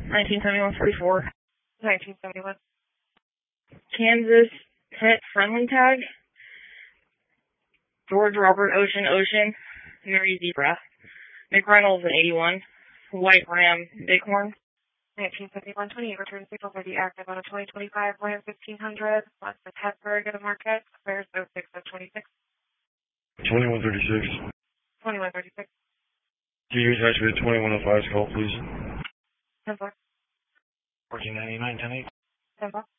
1971-44. 1971. Kansas Pet Friendly Tag. George Robert Ocean, Mary Zebra. McReynolds in 81. White Ram Bighorn. 1971, 28 return signals are active on a 2025 Ram 1500, west of Hattiesburg at a market, squares 06 of 26. 2136. 2136. Do you activate 2105's call, please? 10-4. 1499, 10-8. 10-4.